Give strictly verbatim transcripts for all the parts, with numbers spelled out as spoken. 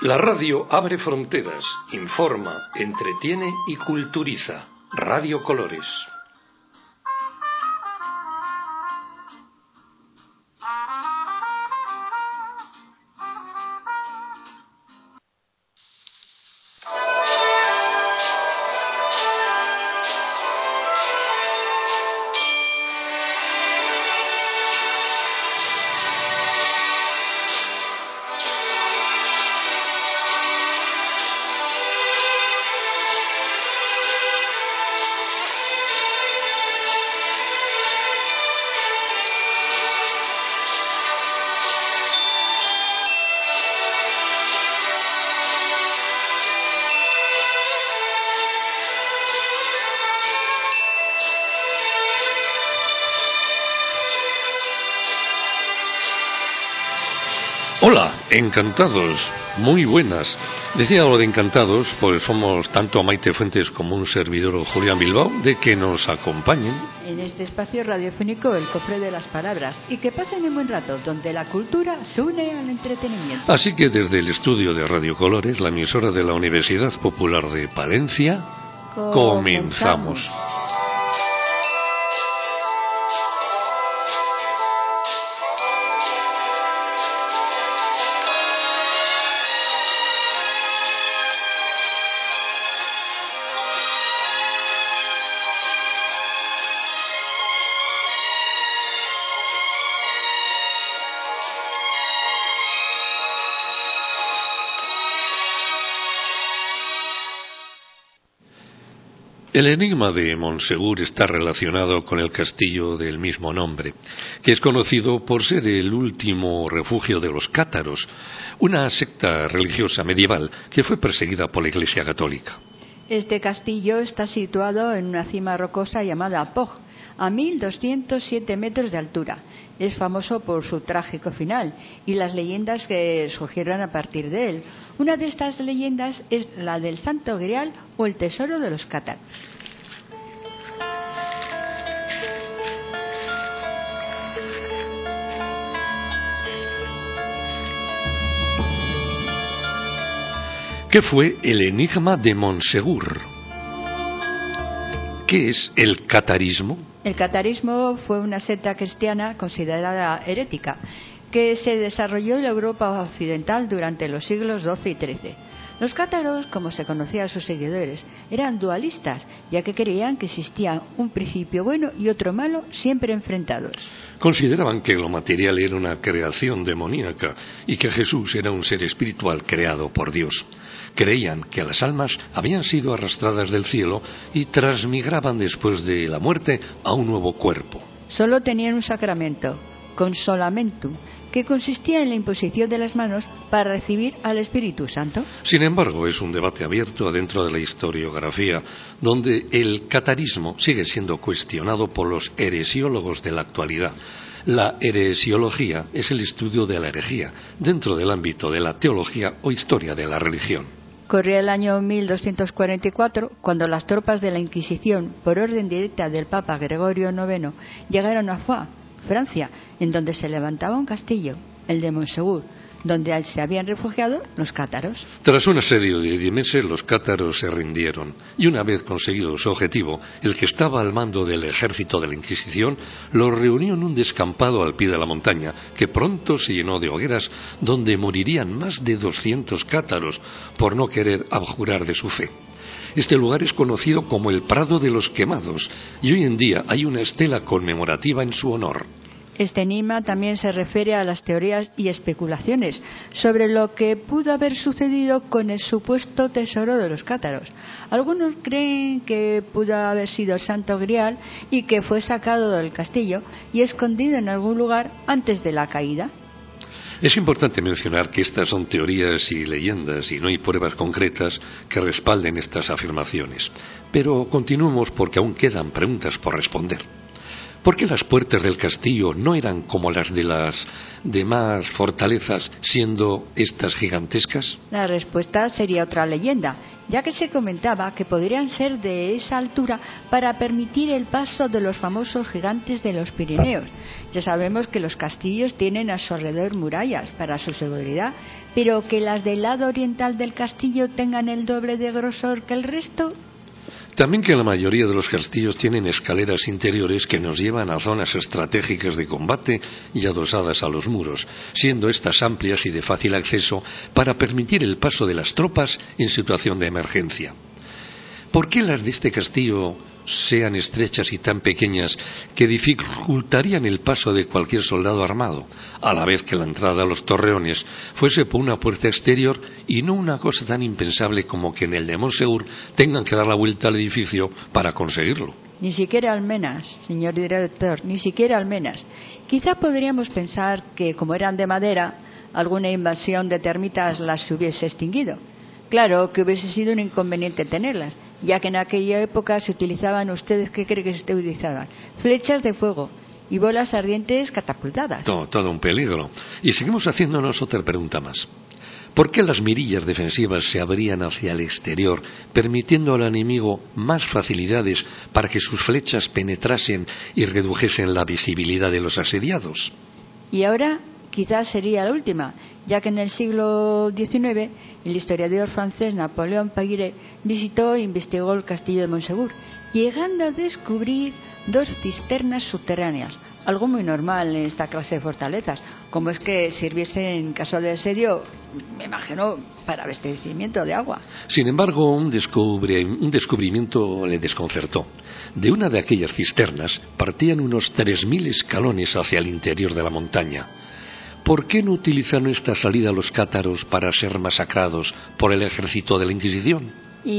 La radio abre fronteras, informa, entretiene y culturiza. Radio Colores. Hola, encantados, muy buenas. Decía lo de encantados, pues somos tanto Maite Fuentes como un servidor Julián Bilbao, de que nos acompañen en este espacio radiofónico El Cofre de las Palabras, y que pasen un buen rato, donde la cultura se une al entretenimiento. Así que desde el estudio de Radio Colores, la emisora de la Universidad Popular de Palencia, comenzamos. comenzamos. El enigma de Montsegur está relacionado con el castillo del mismo nombre, que es conocido por ser el último refugio de los cátaros, una secta religiosa medieval que fue perseguida por la Iglesia Católica. Este castillo está situado en una cima rocosa llamada Pog, a mil doscientos siete metros de altura. Es famoso por su trágico final y las leyendas que surgieron a partir de él. Una de estas leyendas es la del Santo Grial o el tesoro de los cátaros. ¿Qué fue el enigma de Montsegur? ¿Qué es el catarismo? El catarismo fue una secta cristiana considerada herética que se desarrolló en la Europa occidental durante los siglos doce y trece. Los cátaros, como se conocía a sus seguidores, eran dualistas, ya que creían que existía un principio bueno y otro malo, siempre enfrentados. Consideraban que lo material era una creación demoníaca y que Jesús era un ser espiritual creado por Dios. Creían que las almas habían sido arrastradas del cielo y transmigraban después de la muerte a un nuevo cuerpo. Solo tenían un sacramento, consolamentum, que consistía en la imposición de las manos para recibir al Espíritu Santo. Sin embargo, es un debate abierto adentro de la historiografía, donde el catarismo sigue siendo cuestionado por los heresiólogos de la actualidad. La heresiología es el estudio de la herejía, dentro del ámbito de la teología o historia de la religión. Corría el año mil doscientos cuarenta y cuatro, cuando las tropas de la Inquisición, por orden directa del Papa Gregorio noveno, llegaron a Foix, Francia, en donde se levantaba un castillo, el de Montsegur, donde se habían refugiado los cátaros. Tras un asedio de diez meses, los cátaros se rindieron, y una vez conseguido su objetivo, el que estaba al mando del ejército de la Inquisición los reunió en un descampado al pie de la montaña, que pronto se llenó de hogueras, donde morirían más de doscientos cátaros por no querer abjurar de su fe. Este lugar es conocido como el Prado de los Quemados, y hoy en día hay una estela conmemorativa en su honor. Este enigma también se refiere a las teorías y especulaciones sobre lo que pudo haber sucedido con el supuesto tesoro de los cátaros. Algunos creen que pudo haber sido el Santo Grial y que fue sacado del castillo y escondido en algún lugar antes de la caída. Es importante mencionar que estas son teorías y leyendas y no hay pruebas concretas que respalden estas afirmaciones. Pero continuemos porque aún quedan preguntas por responder. ¿Por qué las puertas del castillo no eran como las de las demás fortalezas, siendo estas gigantescas? La respuesta sería otra leyenda, ya que se comentaba que podrían ser de esa altura para permitir el paso de los famosos gigantes de los Pirineos. Ya sabemos que los castillos tienen a su alrededor murallas para su seguridad, pero que las del lado oriental del castillo tengan el doble de grosor que el resto. También que la mayoría de los castillos tienen escaleras interiores que nos llevan a zonas estratégicas de combate y adosadas a los muros, siendo estas amplias y de fácil acceso para permitir el paso de las tropas en situación de emergencia. ¿Por qué las de este castillo sean estrechas y tan pequeñas que dificultarían el paso de cualquier soldado armado, a la vez que la entrada a los torreones fuese por una puerta exterior y no una cosa tan impensable como que en el de Monsegur tengan que dar la vuelta al edificio para conseguirlo? Ni siquiera Almenas, señor director, ni siquiera Almenas. Quizá podríamos pensar que, como eran de madera, alguna invasión de termitas las hubiese extinguido. Claro que hubiese sido un inconveniente tenerlas, ya que en aquella época se utilizaban, ¿ustedes qué creen que se utilizaban? Flechas de fuego y bolas ardientes catapultadas. Todo, todo un peligro. Y seguimos haciéndonos otra pregunta más. ¿Por qué las mirillas defensivas se abrían hacia el exterior, permitiendo al enemigo más facilidades para que sus flechas penetrasen y redujesen la visibilidad de los asediados? Y ahora quizás sería la última, ya que en el siglo diecinueve el historiador francés Napoleón Peyret visitó e investigó el castillo de Monsegur, llegando a descubrir dos cisternas subterráneas, algo muy normal en esta clase de fortalezas, como es que sirviesen en caso de asedio, me imagino, para abastecimiento de agua. Sin embargo, un, descubri- un descubrimiento le desconcertó. De una de aquellas cisternas partían unos tres mil escalones hacia el interior de la montaña. ¿Por qué no utilizaron esta salida los cátaros para ser masacrados por el ejército de la Inquisición?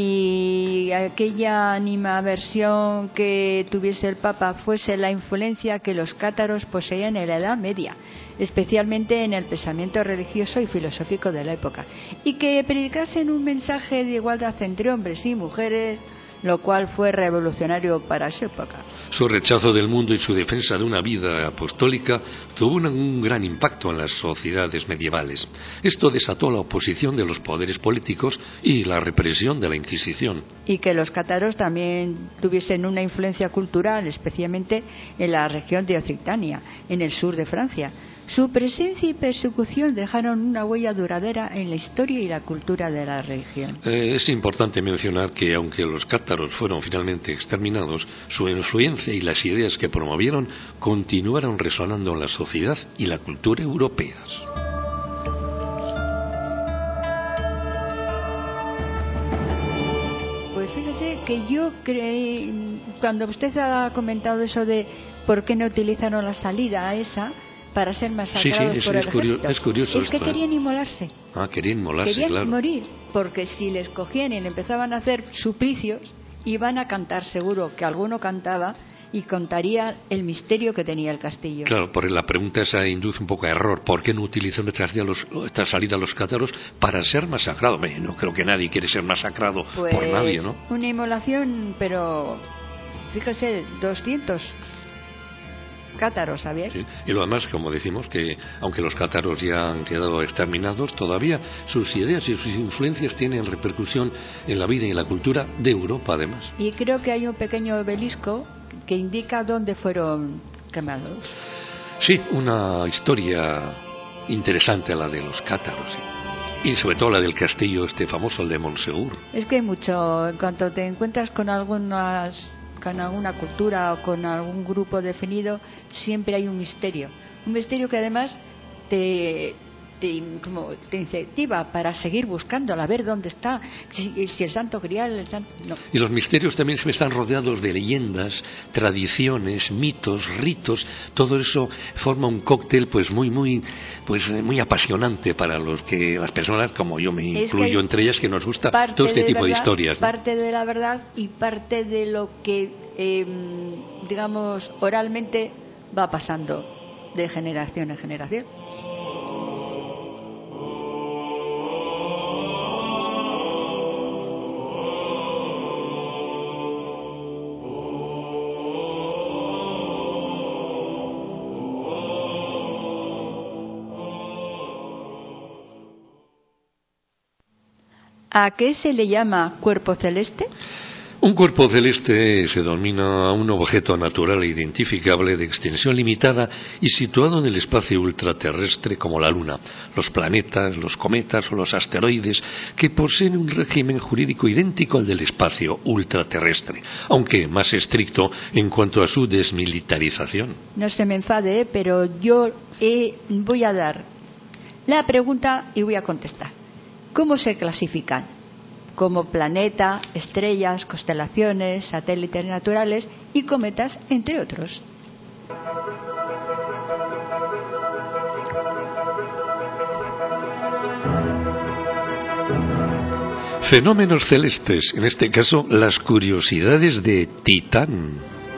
Y aquella animadversión que tuviese el Papa fuese la influencia que los cátaros poseían en la Edad Media, especialmente en el pensamiento religioso y filosófico de la época, y que predicasen un mensaje de igualdad entre hombres y mujeres, lo cual fue revolucionario para su época. Su rechazo del mundo y su defensa de una vida apostólica tuvo un, un gran impacto en las sociedades medievales. Esto desató la oposición de los poderes políticos y la represión de la Inquisición. Y que los cátaros también tuviesen una influencia cultural, especialmente en la región de Occitania, en el sur de Francia. Su presencia y persecución dejaron una huella duradera en la historia y la cultura de la región. Eh, es importante mencionar que, aunque los cátaros fueron finalmente exterminados, su influencia y las ideas que promovieron continuaron resonando en la sociedad y la cultura europeas. Pues fíjese que yo creí, cuando usted ha comentado eso de por qué no utilizaron la salida esa para ser masacrados sí, sí, por es, el es curioso, ejército, es curioso es que esto, querían ¿eh? inmolarse. Ah, querían inmolarse, querían claro. morir, porque si les cogían y le empezaban a hacer suplicios, iban a cantar, seguro que alguno cantaba y contaría el misterio que tenía el castillo. Claro, por la pregunta esa induce un poco a error. ¿Por qué no utilizan esta salida los, esta salida los cátaros para ser masacrados? No creo que nadie quiere ser masacrado pues, por nadie, ¿no? Una inmolación, pero fíjese, doscientos cátaros, ¿sabes? Sí. Y lo demás, como decimos, que aunque los cátaros ya han quedado exterminados, todavía sus ideas y sus influencias tienen repercusión en la vida y en la cultura de Europa, además. Y creo que hay un pequeño obelisco que indica dónde fueron quemados. Sí, una historia interesante la de los cátaros, sí. Y sobre todo la del castillo este famoso, el de Monsegur. Es que hay mucho, en cuanto te encuentras con algunas con alguna cultura o con algún grupo definido, siempre hay un misterio. Un misterio que además te, te, como te incentiva para seguir buscándolo, a ver dónde está, si, si el Santo Grial... El Santo, no. Y los misterios también están rodeados de leyendas, tradiciones, mitos, ritos. Todo eso forma un cóctel pues muy, muy, pues muy apasionante para los que las personas, como yo me incluyo entre ellas, que nos gusta todo este de tipo verdad, de historias, ¿no? Parte de la verdad y parte de lo que, eh, digamos, oralmente va pasando de generación en generación. ¿A qué se le llama cuerpo celeste? Un cuerpo celeste se denomina a un objeto natural e identificable de extensión limitada y situado en el espacio ultraterrestre como la Luna, los planetas, los cometas o los asteroides que poseen un régimen jurídico idéntico al del espacio ultraterrestre, aunque más estricto en cuanto a su desmilitarización. No se me enfade, pero yo eh, voy a dar la pregunta y voy a contestar. ¿Cómo se clasifican? Como planeta, estrellas, constelaciones, satélites naturales y cometas, entre otros. Fenómenos celestes, en este caso las curiosidades de Titán.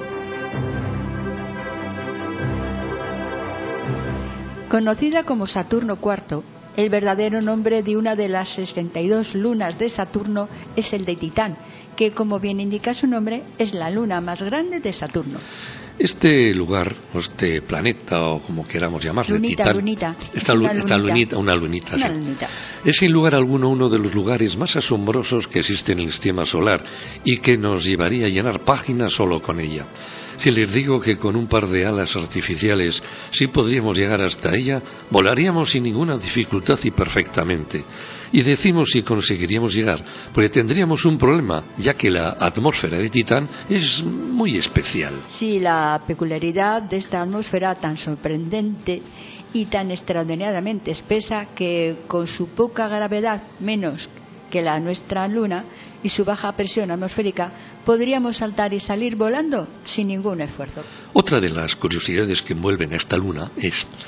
Conocida como Saturno cuarto, el verdadero nombre de una de las sesenta y dos lunas de Saturno es el de Titán, que, como bien indica su nombre, es la luna más grande de Saturno. Este lugar, o este planeta, o como queramos llamarle, lunita, Titán, lunita. Esta, una esta lunita. lunita, una lunita, una sí. lunita. Es sin lugar alguno uno de los lugares más asombrosos que existe en el sistema solar y que nos llevaría a llenar páginas solo con ella. Si les digo que con un par de alas artificiales sí podríamos llegar hasta ella, volaríamos sin ninguna dificultad y perfectamente. Y decimos si conseguiríamos llegar, porque tendríamos un problema, ya que la atmósfera de Titán es muy especial. Sí, la peculiaridad de esta atmósfera tan sorprendente y tan extraordinariamente espesa que con su poca gravedad, menos que la nuestra Luna, y su baja presión atmosférica, podríamos saltar y salir volando sin ningún esfuerzo. Otra de las curiosidades que envuelven a esta luna es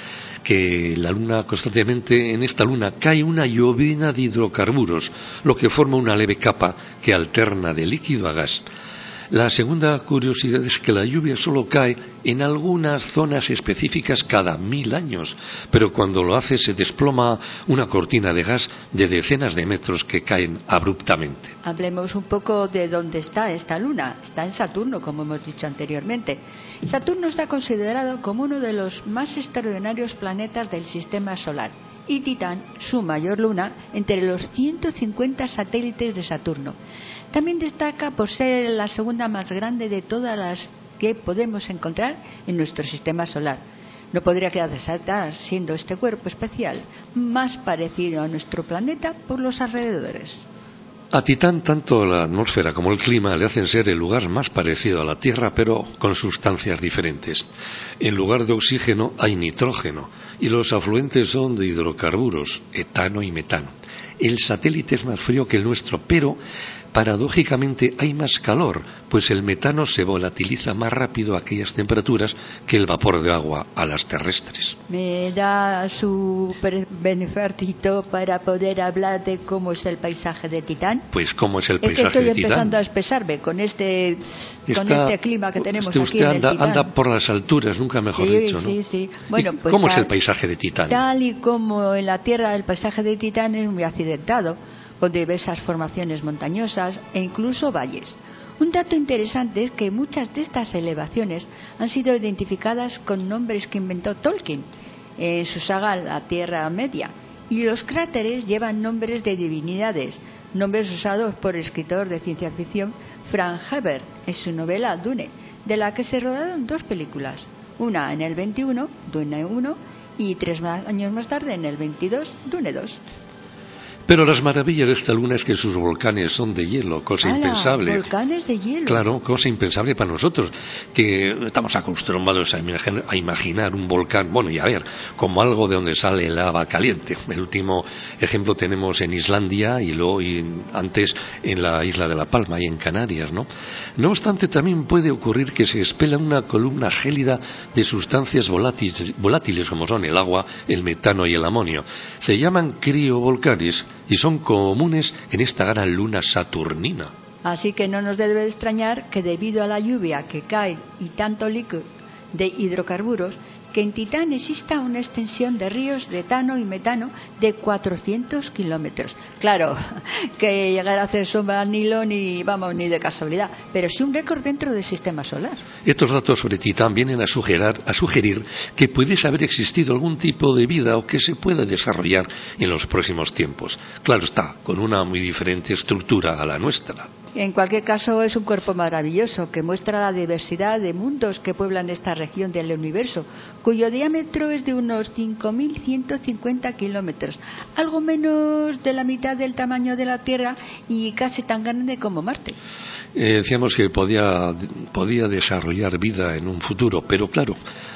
que la luna constantemente, en esta luna cae una llovizna de hidrocarburos, lo que forma una leve capa que alterna de líquido a gas. La segunda curiosidad es que la lluvia solo cae en algunas zonas específicas cada mil años, pero cuando lo hace se desploma una cortina de gas de decenas de metros que caen abruptamente. Hablemos un poco de dónde está esta luna. Está en Saturno, como hemos dicho anteriormente. Saturno está considerado como uno de los más extraordinarios planetas del sistema solar y Titán, su mayor luna, entre los ciento cincuenta satélites de Saturno. También destaca por ser la segunda más grande de todas las que podemos encontrar en nuestro sistema solar. No podría quedar de resaltar, siendo este cuerpo especial más parecido a nuestro planeta por los alrededores. A Titán tanto la atmósfera como el clima le hacen ser el lugar más parecido a la Tierra, pero con sustancias diferentes. En lugar de oxígeno hay nitrógeno y los afluentes son de hidrocarburos, etano y metano. El satélite es más frío que el nuestro, pero paradójicamente hay más calor, pues el metano se volatiliza más rápido a aquellas temperaturas que el vapor de agua a las terrestres. Me da su beneficio para poder hablar de cómo es el paisaje de Titán. Pues cómo es el paisaje de Titán. Es que estoy de empezando Titán. a espesarme con este, Está, con este clima que tenemos usted, aquí usted en el anda, Titán. anda por las alturas, nunca mejor sí, dicho, ¿no? Sí, sí. Bueno, pues ¿Cómo tal, es el paisaje de Titán? Tal y como en la Tierra el paisaje de Titán es muy accidentado, con diversas formaciones montañosas e incluso valles. Un dato interesante es que muchas de estas elevaciones han sido identificadas con nombres que inventó Tolkien en su saga La Tierra Media, y los cráteres llevan nombres de divinidades, nombres usados por el escritor de ciencia ficción Frank Herbert en su novela Dune, de la que se rodaron dos películas, una en el veintiuno, Dune uno, y tres años más tarde, en el veintidós, Dune dos. Pero las maravillas de esta luna es que sus volcanes son de hielo, cosa ¡Hala! impensable. Volcanes de hielo. Claro, cosa impensable para nosotros, que estamos acostumbrados a imaginar, a imaginar un volcán, bueno, y a ver, como algo de donde sale lava caliente. El último ejemplo tenemos en Islandia y luego y antes en la isla de La Palma y en Canarias, ¿no? No obstante, también puede ocurrir que se expela una columna gélida de sustancias volátiles, volátiles como son el agua, el metano y el amonio. Se llaman criovolcanes y son comunes en esta gran luna saturnina. Así que no nos debe extrañar que debido a la lluvia que cae y tanto líquido de hidrocarburos que en Titán exista una extensión de ríos de etano y metano de cuatrocientos kilómetros. Claro, que llegar a hacer sombra al Nilo ni, vamos, ni de casualidad, pero sí un récord dentro del sistema solar. Estos datos sobre Titán vienen a sugerir, a sugerir que pudiese haber existido algún tipo de vida o que se pueda desarrollar en los próximos tiempos. Claro está, con una muy diferente estructura a la nuestra. En cualquier caso, es un cuerpo maravilloso que muestra la diversidad de mundos que pueblan esta región del universo, cuyo diámetro es de unos cinco mil ciento cincuenta kilómetros, algo menos de la mitad del tamaño de la Tierra y casi tan grande como Marte. Eh, decíamos que podía, podía desarrollar vida en un futuro, pero claro,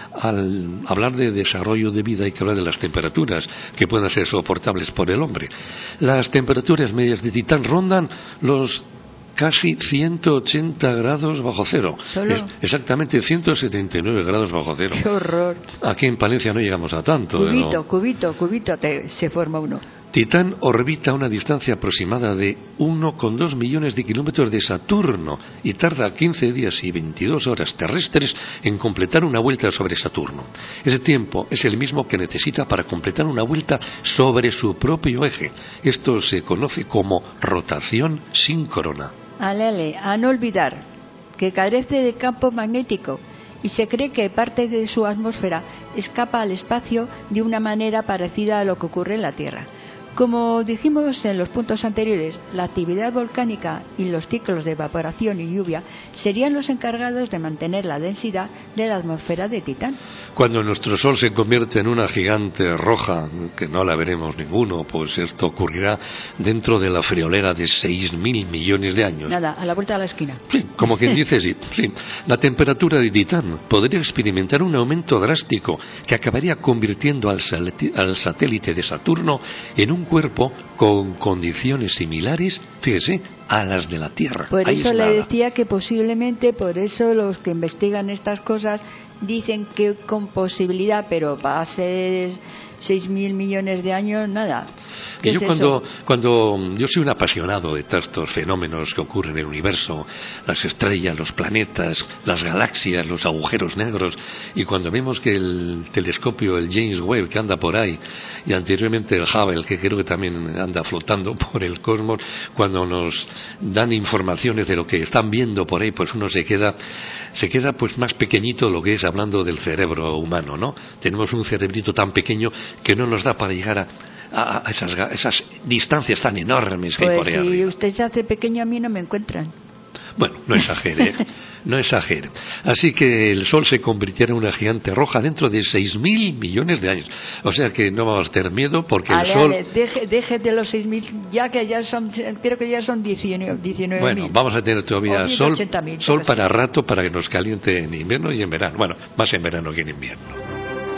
al hablar de desarrollo de vida hay que hablar de las temperaturas que puedan ser soportables por el hombre. Las temperaturas medias de Titán rondan los casi ciento ochenta grados bajo cero. ¿Solo? Es, exactamente ciento setenta y nueve grados bajo cero. ¡Qué horror! Aquí en Palencia no llegamos a tanto. Cubito, ¿no? cubito, cubito, te, se forma uno. Titán orbita a una distancia aproximada de uno coma dos millones de kilómetros de Saturno y tarda quince días y veintidós horas terrestres en completar una vuelta sobre Saturno. Ese tiempo es el mismo que necesita para completar una vuelta sobre su propio eje. Esto se conoce como rotación síncrona. Alele, a no olvidar que carece de campo magnético y se cree que parte de su atmósfera escapa al espacio de una manera parecida a lo que ocurre en la Tierra. Como dijimos en los puntos anteriores, la actividad volcánica y los ciclos de evaporación y lluvia serían los encargados de mantener la densidad de la atmósfera de Titán. Cuando nuestro Sol se convierte en una gigante roja, que no la veremos ninguno, pues esto ocurrirá dentro de la friolera de seis mil millones de años. Nada, a la vuelta de la esquina. Sí, como quien dice, sí, sí. La temperatura de Titán podría experimentar un aumento drástico que acabaría convirtiendo al, sal- al satélite de Saturno en un cuerpo con condiciones similares, fíjese, a las de la Tierra. Por eso le aislada. decía que posiblemente, por eso los que investigan estas cosas dicen que con posibilidad, pero va a ser seis mil millones de años, nada. Y ¿Qué yo es cuando, eso? cuando yo soy un apasionado de todos estos fenómenos que ocurren en el universo, las estrellas, los planetas, las galaxias, los agujeros negros, y cuando vemos que el telescopio, el James Webb, que anda por ahí, y anteriormente el Hubble, que creo que también anda flotando por el cosmos, cuando nos dan informaciones de lo que están viendo por ahí, pues uno se queda, se queda pues más pequeñito, lo que es hablando del cerebro humano, ¿no? Tenemos un cerebrito tan pequeño que no nos da para llegar a a esas, a esas distancias tan enormes que Pues hay por ahí si arriba. usted se hace pequeño, a mí no me encuentran. Bueno, no exagere, no exagere. Así que el Sol se convirtiera en una gigante roja dentro de seis mil millones de años. O sea que no vamos a tener miedo porque Ale, el Sol... ale, deje, deje de los seis mil, ya que ya son, creo que ya son diecinueve mil. Bueno, vamos a tener todavía sol, sol para sí. rato para que nos caliente en invierno y en verano. Bueno, más en verano que en invierno.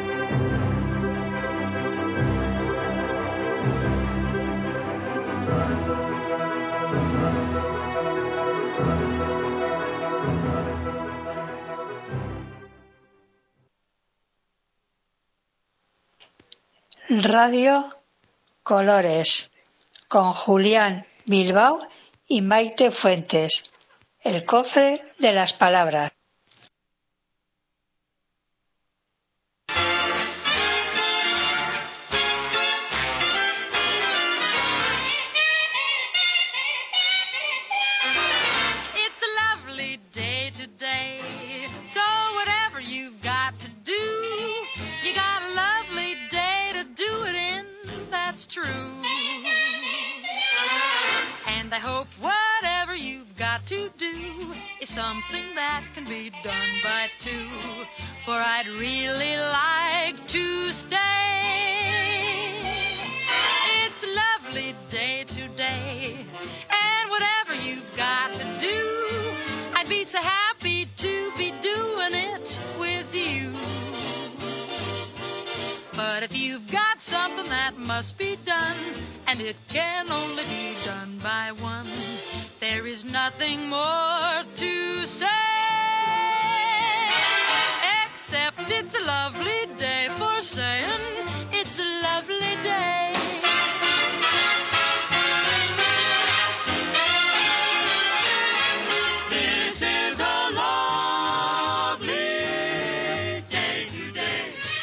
Radio Colores con Julián Bilbao y Maite Fuentes. El cofre de las palabras. It's a lovely day today, so whatever you've got to do, you got a lovely day to do it in, that's true. And I hope whatever you've got to do is something that can be done by two, for I'd really like to stay. It's a lovely day today, and whatever you've got to do, I'd be so happy to be doing it with you. But if you've got something that must be done, and it can only be done by one, there is nothing more to say, except it's a lovely day for saying it's a lovely day. This is a lovely day today.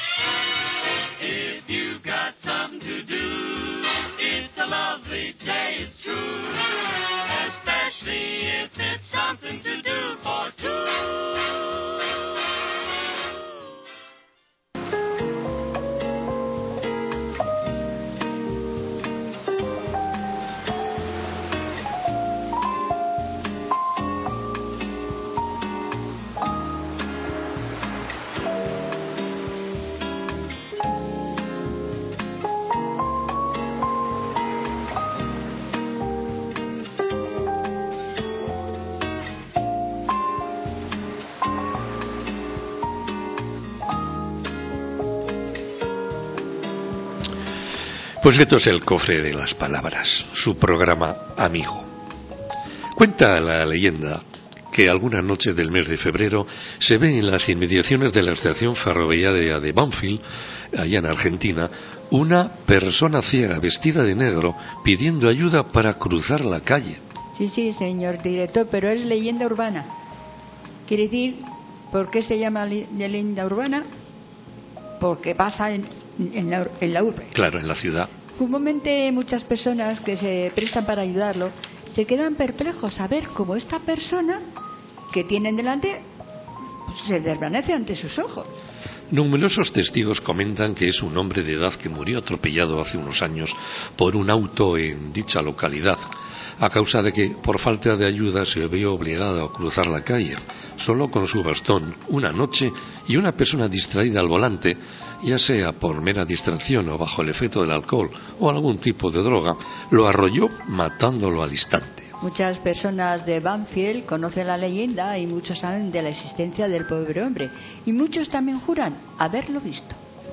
Pues esto es el cofre de las palabras, su programa amigo. Cuenta la leyenda que algunas noches del mes de febrero se ve en las inmediaciones de la estación ferroviaria de Banfield, allá en Argentina, una persona ciega vestida de negro pidiendo ayuda para cruzar la calle. Sí, sí, señor director, pero es leyenda urbana. Quiere decir, ¿por qué se llama leyenda urbana? Porque pasa en, en, la, en la urbe. Claro, en la ciudad. Comúnmente muchas personas que se prestan para ayudarlo se quedan perplejos a ver cómo esta persona que tienen delante se desvanece ante sus ojos. Numerosos testigos comentan que es un hombre de edad que murió atropellado hace unos años por un auto en dicha localidad, a causa de que por falta de ayuda se vio obligado a cruzar la calle, solo con su bastón, una noche, y una persona distraída al volante, ya sea por mera distracción o bajo el efecto del alcohol o algún tipo de droga, lo arrolló matándolo al instante. Muchas personas de Banfield conocen la leyenda y muchos saben de la existencia del pobre hombre, y muchos también juran haberlo visto.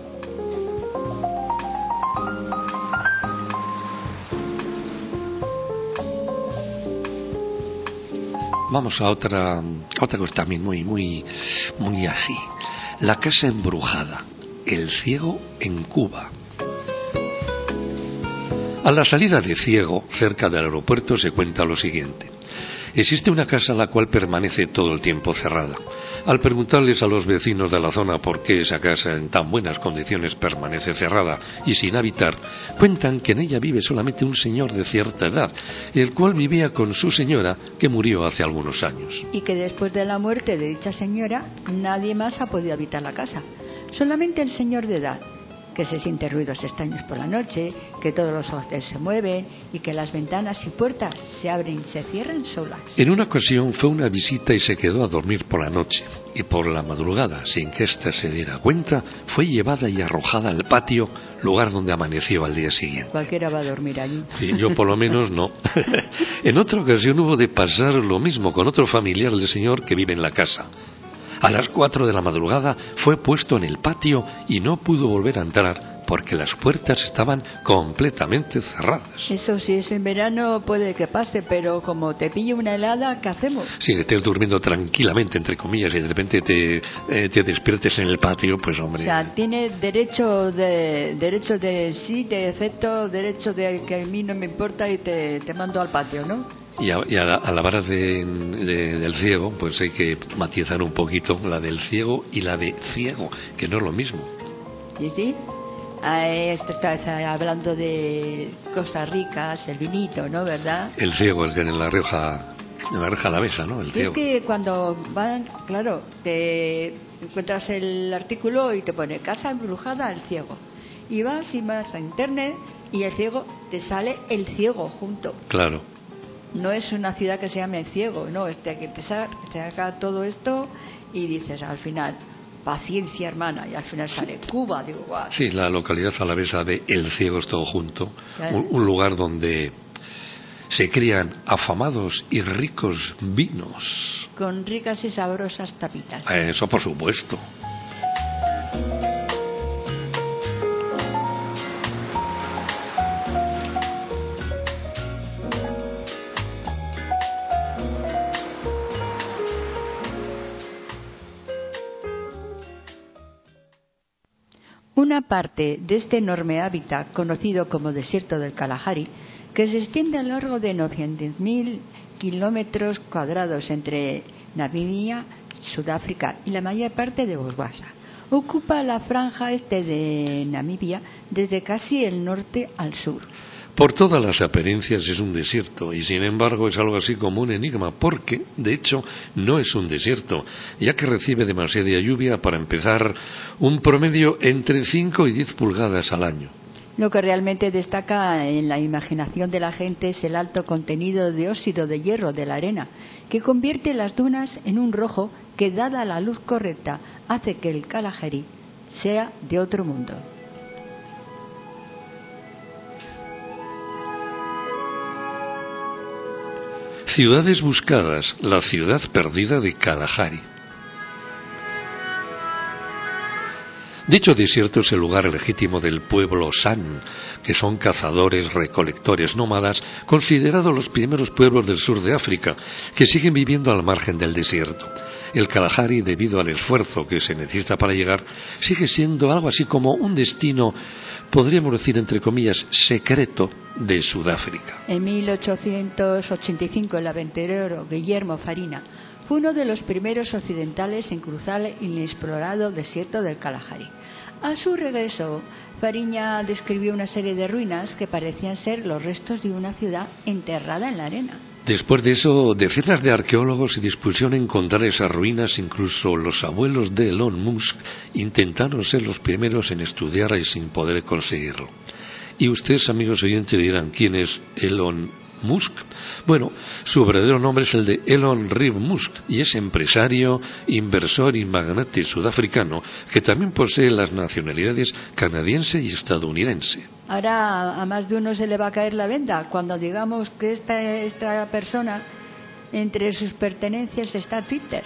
Vamos a otra, a otra cosa también muy, muy, muy así. La casa embrujada, el ciego en Cuba. A la salida de Ciego, cerca del aeropuerto, se cuenta lo siguiente. Existe una casa la cual permanece todo el tiempo cerrada. Al preguntarles a los vecinos de la zona por qué esa casa en tan buenas condiciones permanece cerrada y sin habitar, cuentan que en ella vive solamente un señor de cierta edad, el cual vivía con su señora que murió hace algunos años. Y que después de la muerte de dicha señora, nadie más ha podido habitar la casa. Solamente el señor de edad, que se siente ruidos extraños por la noche, que todos los hoteles se mueven y que las ventanas y puertas se abren y se cierran solas. En una ocasión fue una visita y se quedó a dormir por la noche, y por la madrugada, sin que ésta se diera cuenta, fue llevada y arrojada al patio, lugar donde amaneció al día siguiente. Cualquiera va a dormir allí. Sí, yo por lo menos no. En otra ocasión hubo de pasar lo mismo con otro familiar del señor que vive en la casa. A las cuatro de la madrugada fue puesto en el patio y no pudo volver a entrar porque las puertas estaban completamente cerradas. Eso si es en verano puede que pase, pero como te pilla una helada, ¿qué hacemos? Si estés durmiendo tranquilamente, entre comillas, y de repente te, eh, te despiertes en el patio, pues hombre... O sea, tiene derecho de derecho de sí, te acepto, derecho de que a mí no me importa y te, te mando al patio, ¿no? Y a, y a, la, a la vara de, de, del ciego, pues hay que matizar un poquito la del ciego y la de ciego, que no es lo mismo. ¿Y sí? Ah, esto está hablando de cosas ricas, el vinito, ¿no? ¿Verdad? El ciego, el que en la Rioja, en la Rioja Alavesa, ¿no? El ciego. Es que cuando van, claro, te encuentras el artículo y te pone casa embrujada al ciego. Y vas y vas a internet y el ciego, te sale el ciego junto. Claro. No es una ciudad que se llame El Ciego, no, es que hay que empezar, se haga todo esto y dices al final, paciencia hermana, y al final sale Cuba, digo, guau. Sí, la localidad alavesa de El Ciego es todo junto, un, un lugar donde se crían afamados y ricos vinos. Con ricas y sabrosas tapitas. Eso por supuesto. Una parte de este enorme hábitat, conocido como desierto del Kalahari, que se extiende a lo largo de novecientos mil kilómetros cuadrados entre Namibia, Sudáfrica y la mayor parte de Botswana, ocupa la franja este de Namibia desde casi el norte al sur. Por todas las apariencias es un desierto y sin embargo es algo así como un enigma porque, de hecho, no es un desierto, ya que recibe demasiada lluvia para empezar un promedio entre cinco y diez pulgadas al año. Lo que realmente destaca en la imaginación de la gente es el alto contenido de óxido de hierro de la arena, que convierte las dunas en un rojo que, dada la luz correcta, hace que el Kalahari sea de otro mundo. Ciudades buscadas, la ciudad perdida de Kalahari. Dicho desierto es el lugar legítimo del pueblo San, que son cazadores, recolectores, nómadas, considerados los primeros pueblos del sur de África, que siguen viviendo al margen del desierto. El Kalahari, debido al esfuerzo que se necesita para llegar, sigue siendo algo así como un destino, podríamos decir entre comillas, secreto de Sudáfrica. En mil ochocientos ochenta y cinco el aventurero Guillermo Farina fue uno de los primeros occidentales en cruzar el inexplorado desierto del Kalahari. A su regreso, Fariña describió una serie de ruinas que parecían ser los restos de una ciudad enterrada en la arena. Después de eso, decenas de arqueólogos se dispusieron a encontrar esas ruinas. Incluso los abuelos de Elon Musk intentaron ser los primeros en estudiarla y sin poder conseguirlo. Y ustedes, amigos oyentes, dirán, ¿quién es Elon Musk? Bueno, su verdadero nombre es el de Elon Reeve Musk y es empresario, inversor y magnate sudafricano que también posee las nacionalidades canadiense y estadounidense. Ahora a más de uno se le va a caer la venda cuando digamos que esta, esta persona, entre sus pertenencias está Twitter.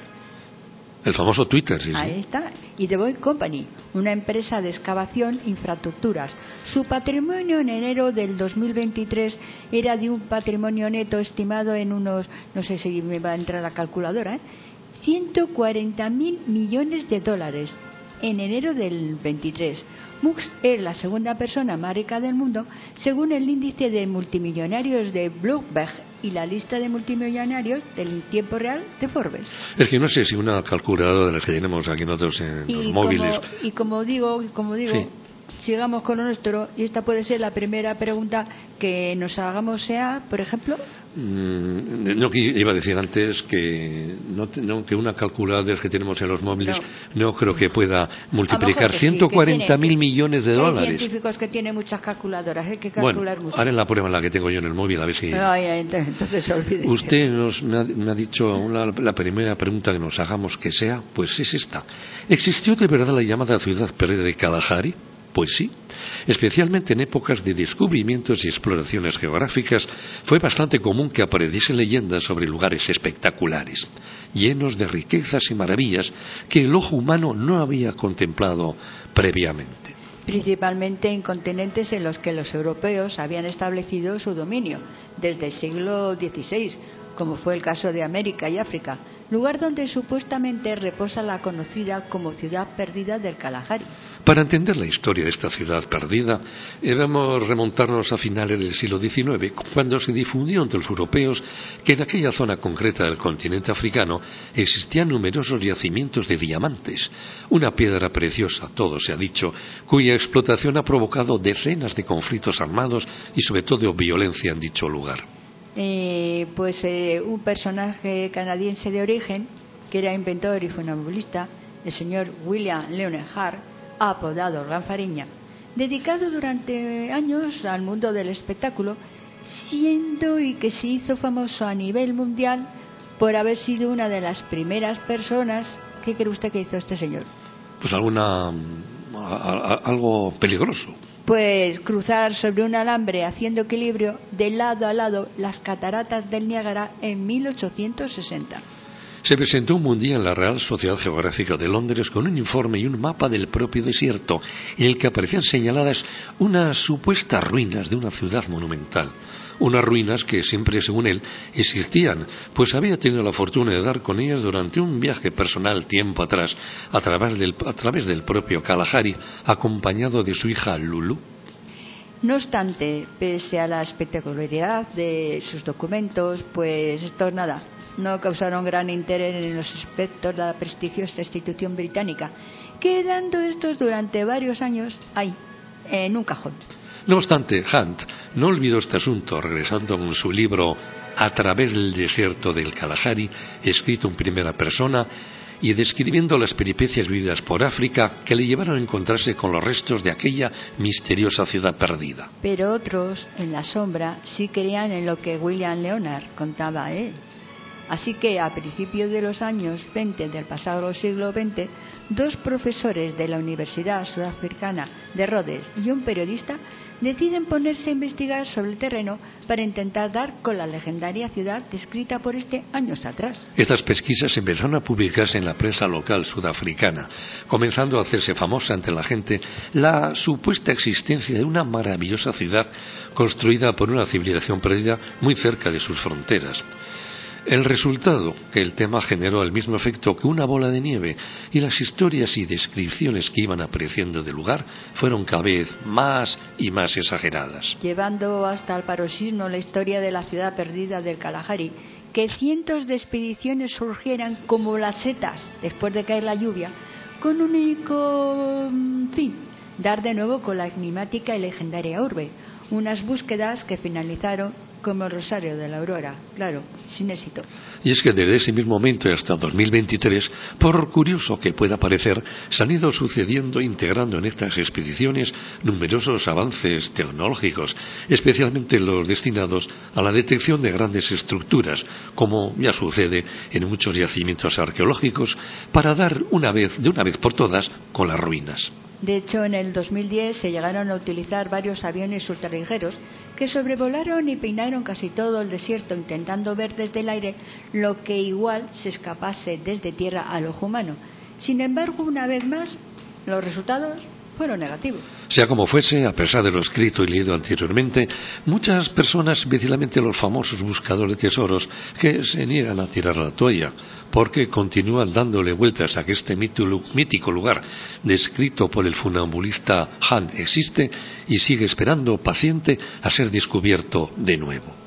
El famoso Twitter, sí, Ahí sí. está. Y The Boy Company, una empresa de excavación infraestructuras. Su patrimonio en enero del dos mil veintitrés era de un patrimonio neto estimado en unos, no sé si me va a entrar la calculadora, ¿eh? ciento cuarenta mil millones de dólares en enero del veintitrés. Musk es la segunda persona más rica del mundo según el índice de multimillonarios de Bloomberg y la lista de multimillonarios del tiempo real de Forbes. Es que no sé si una calculadora de las que tenemos aquí nosotros en y los como, móviles. Y como digo, y como digo Sí. sigamos con lo nuestro, y esta puede ser la primera pregunta que nos hagamos, sea, por ejemplo... Mm, no, que iba a decir antes que no, no, que una calculadora que tenemos en los móviles no, no creo que pueda multiplicar ciento cuarenta mil millones de dólares. Hay científicos que tienen muchas calculadoras, hay que calcular bueno, mucho. Haré la prueba en la que tengo yo en el móvil a ver si... Ay, ay, entonces, entonces olvídese. Usted nos, me, ha, me ha dicho la, la primera pregunta que nos hagamos que sea, pues es esta. ¿Existió de verdad la llamada ciudad perdida de Kalahari? Pues sí, especialmente en épocas de descubrimientos y exploraciones geográficas, fue bastante común que apareciesen leyendas sobre lugares espectaculares, llenos de riquezas y maravillas que el ojo humano no había contemplado previamente. Principalmente en continentes en los que los europeos habían establecido su dominio desde el siglo dieciséis, como fue el caso de América y África, lugar donde supuestamente reposa la conocida como ciudad perdida del Kalahari. Para entender la historia de esta ciudad perdida, debemos remontarnos a finales del siglo diecinueve, cuando se difundió entre los europeos que en aquella zona concreta del continente africano existían numerosos yacimientos de diamantes, una piedra preciosa, todo se ha dicho, cuya explotación ha provocado decenas de conflictos armados y sobre todo violencia en dicho lugar. Eh, pues eh, un personaje canadiense de origen, que era inventor y funambulista, el señor William Leonard Hart, apodado Gran Fariña, dedicado durante años al mundo del espectáculo, siendo y que se hizo famoso a nivel mundial por haber sido una de las primeras personas. ¿Qué cree usted que hizo este señor? Pues alguna a, a, algo peligroso. Pues cruzar sobre un alambre haciendo equilibrio de lado a lado las cataratas del Niágara en mil ochocientos sesenta. Se presentó un día en la Real Sociedad Geográfica de Londres con un informe y un mapa del propio desierto, en el que aparecían señaladas unas supuestas ruinas de una ciudad monumental. Unas ruinas que siempre, según él, existían, pues había tenido la fortuna de dar con ellas durante un viaje personal tiempo atrás, a través del, a través del propio Kalahari, acompañado de su hija Lulu. No obstante, pese a la espectacularidad de sus documentos, pues estos nada, no causaron gran interés en los expertos de la prestigiosa institución británica, quedando estos durante varios años ahí, en un cajón. No obstante, Hunt no olvidó este asunto, regresando con su libro A través del desierto del Kalahari, escrito en primera persona y describiendo las peripecias vividas por África que le llevaron a encontrarse con los restos de aquella misteriosa ciudad perdida. Pero otros, en la sombra, sí creían en lo que William Leonard contaba a él. Así que a principios de los años veinte del pasado siglo veinte, dos profesores de la Universidad Sudafricana de Rhodes y un periodista deciden ponerse a investigar sobre el terreno para intentar dar con la legendaria ciudad descrita por este años atrás. Estas pesquisas empezaron a publicarse en la prensa local sudafricana, comenzando a hacerse famosa entre la gente la supuesta existencia de una maravillosa ciudad construida por una civilización perdida muy cerca de sus fronteras. El resultado, que el tema generó el mismo efecto que una bola de nieve, y las historias y descripciones que iban apareciendo del lugar fueron cada vez más y más exageradas. Llevando hasta el paroxismo la historia de la ciudad perdida del Kalahari, que cientos de expediciones surgieran como las setas después de caer la lluvia, con un único fin: dar de nuevo con la enigmática y legendaria urbe. Unas búsquedas que finalizaron como el Rosario de la Aurora, claro, sin éxito. Y es que desde ese mismo momento hasta dos mil veintitrés, por curioso que pueda parecer, se han ido sucediendo, integrando en estas expediciones numerosos avances tecnológicos, especialmente los destinados a la detección de grandes estructuras, como ya sucede en muchos yacimientos arqueológicos, para dar una vez, de una vez por todas, con las ruinas. De hecho, en el dos mil diez se llegaron a utilizar varios aviones ultraligeros que sobrevolaron y peinaron casi todo el desierto, intentando ver desde el aire lo que igual se escapase desde tierra al ojo humano. Sin embargo, una vez más, los resultados fueron negativos. Sea como fuese, a pesar de lo escrito y leído anteriormente, muchas personas, especialmente los famosos buscadores de tesoros, que se niegan a tirar la toalla, porque continúan dándole vueltas a que este mítico lugar descrito por el funambulista Han existe y sigue esperando paciente a ser descubierto de nuevo.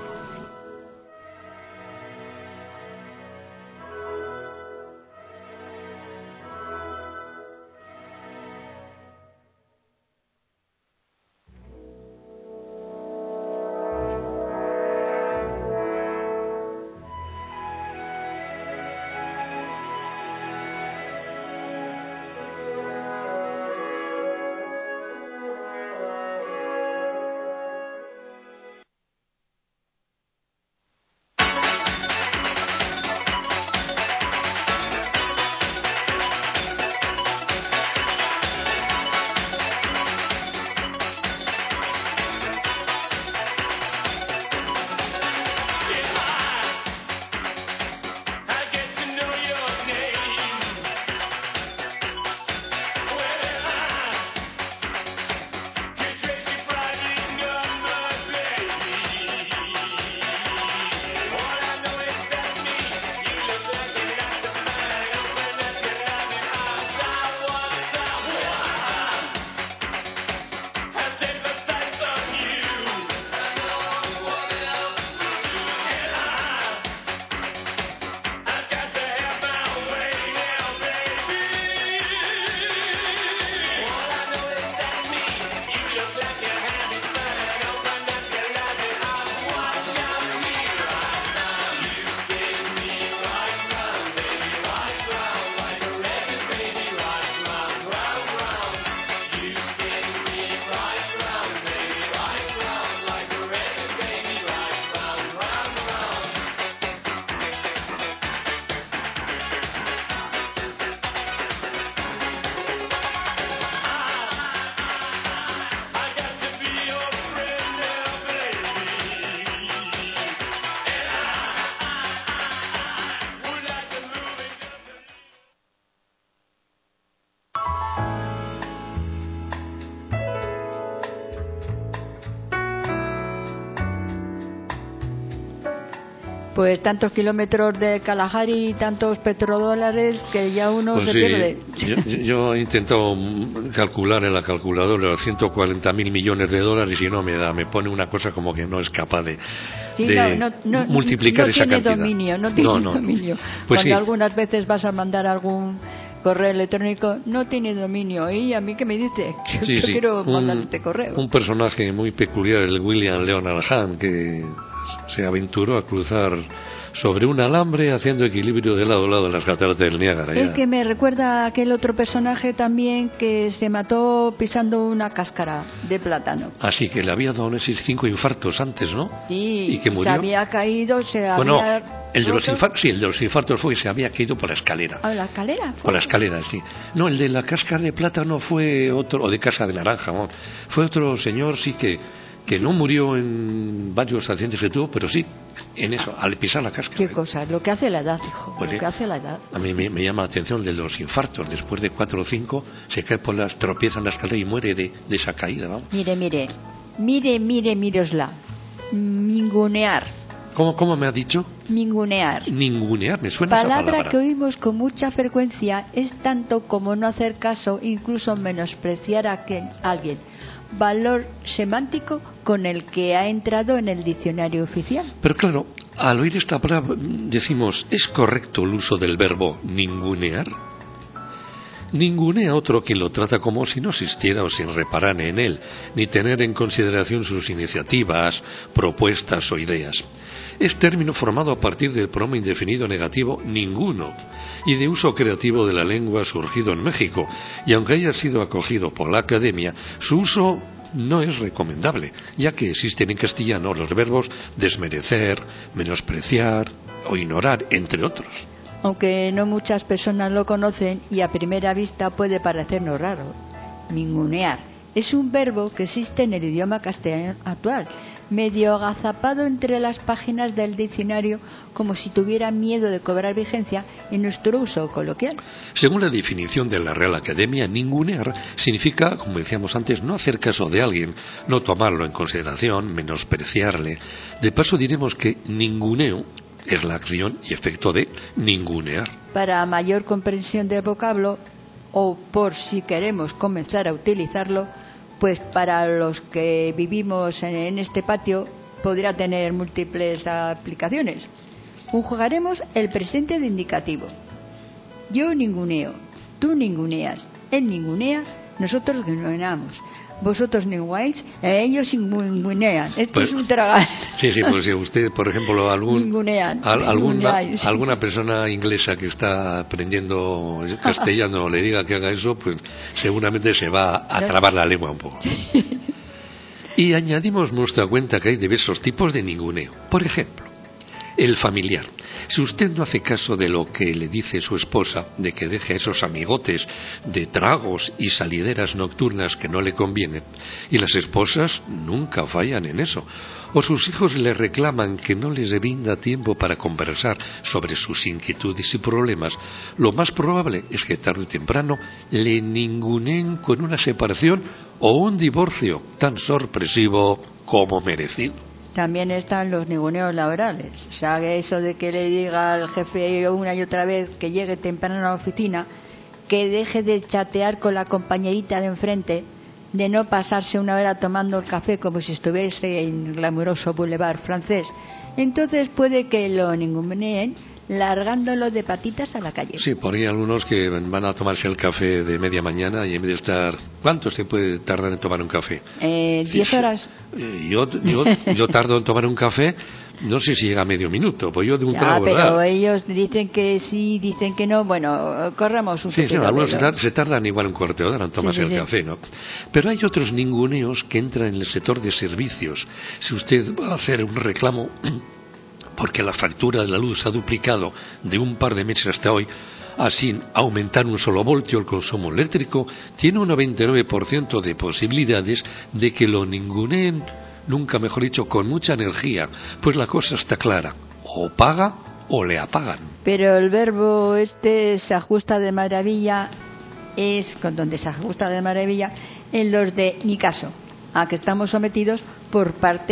Pues tantos kilómetros de Kalahari y tantos petrodólares que ya uno pues se sí, pierde. Yo, yo he intentado calcular en la calculadora los ciento cuarenta mil millones de dólares y no me da, me pone una cosa como que no es capaz de, sí, de no, no, multiplicar no esa cantidad. No tiene dominio, no tiene no, no, dominio. Pues Cuando sí. algunas veces vas a mandar algún correo electrónico, no tiene dominio. ¿Y a mí qué me dice? Que Sí, yo sí. quiero un, mandar este correo. Un personaje muy peculiar, el William Leonard Hunt, que se aventuró a cruzar sobre un alambre haciendo equilibrio de lado a lado de las cataratas del Niágara. Es que me recuerda a aquel otro personaje también que se mató pisando una cáscara de plátano. Así que le había dado esos cinco infartos antes, ¿no? Sí, y que murió. Se había caído, se bueno, había... el de los infartos, sí, el de los infartos fue que se había caído por la escalera. ¿A la escalera? ¿Fue? Por la escalera, sí. No, el de la cáscara de plátano fue otro, o de casa de naranja, ¿no? Fue otro señor, sí, que, que no murió en varios accidentes que tuvo, pero sí, en eso, al pisar la cáscara. Qué cosa, lo que hace la edad, hijo, pues lo sí, que hace la edad. A mí me, me llama la atención de los infartos. Después de cuatro o cinco, se cae por las, tropieza en la escalera y muere de, de esa caída, vamos. Mire, mire, mire, mire, mirosla. Mingunear. ¿Cómo, cómo me ha dicho? Ningunear. Ningunear, me suena palabra esa palabra. Que oímos con mucha frecuencia, es tanto como no hacer caso, incluso menospreciar a que, alguien. Valor semántico con el que ha entrado en el diccionario oficial. Pero claro, al oír esta palabra decimos, ¿es correcto el uso del verbo ningunear? Ningunea a otro quien lo trata como si no existiera o sin reparar en él, ni tener en consideración sus iniciativas, propuestas o ideas. Es término formado a partir del pronombre indefinido negativo ninguno y de uso creativo de la lengua surgido en México, y aunque haya sido acogido por la Academia, su uso no es recomendable, ya que existen en castellano los verbos desmerecer, menospreciar o ignorar, entre otros. Aunque no muchas personas lo conocen y a primera vista puede parecernos raro. Ningunear es un verbo que existe en el idioma castellano actual, medio agazapado entre las páginas del diccionario como si tuviera miedo de cobrar vigencia en nuestro uso coloquial. Según la definición de la Real Academia, ningunear significa, como decíamos antes, no hacer caso de alguien, no tomarlo en consideración, menospreciarle. De paso diremos que ninguneo es la acción y efecto de ningunear. Para mayor comprensión del vocablo, o por si queremos comenzar a utilizarlo, pues para los que vivimos en este patio podrá tener múltiples aplicaciones. Conjugaremos el presente de indicativo. Yo ninguneo, tú ninguneas, él ningunea, nosotros ninguneamos. Vosotros ninguneáis, ellos ningunean. Esto pues, es un tragal. Sí, sí, pues si usted, por ejemplo, algún, ningunean, al, alguna, ninguneáis. alguna persona inglesa que está aprendiendo castellano le diga que haga eso, pues seguramente se va a trabar la lengua un poco. Y añadimos nuestra cuenta que hay diversos tipos de ninguneo. Por ejemplo, el familiar. Si usted no hace caso de lo que le dice su esposa, de que deje esos amigotes de tragos y salideras nocturnas que no le convienen, y las esposas nunca fallan en eso, o sus hijos le reclaman que no les brinda tiempo para conversar sobre sus inquietudes y problemas, lo más probable es que tarde o temprano le ninguneen con una separación o un divorcio tan sorpresivo como merecido. También están los ninguneos laborales. O sea, eso de que le diga al jefe una y otra vez que llegue temprano a la oficina, que deje de chatear con la compañerita de enfrente, de no pasarse una hora tomando el café como si estuviese en el glamuroso boulevard francés. Entonces puede que lo ninguneen largándolo de patitas a la calle. Sí, por ahí algunos que van a tomarse el café de media mañana y en vez de estar... ¿Cuánto se puede tardar en tomar un café? Eh, diez horas. Eh, yo, yo, yo tardo en tomar un café, no sé si llega a medio minuto, pues yo de un ya, trago, pero ¿verdad? ellos dicen que sí, dicen que no. Bueno, corramos un sí, poquito. Sí, algunos pero... se, tar- se tardan igual un cuarto de hora en tomarse sí, sí, el sí. café, ¿no? Pero hay otros ninguneos que entran en el sector de servicios. Si usted va a hacer un reclamo porque la factura de la luz se ha duplicado de un par de meses hasta hoy, así aumentar un solo voltio el consumo eléctrico, tiene un noventa y nueve por ciento de posibilidades de que lo ninguneen, nunca mejor dicho, con mucha energía, pues la cosa está clara, o paga o le apagan. Pero el verbo este se ajusta de maravilla, es con donde se ajusta de maravilla en los de ni caso, a que estamos sometidos por parte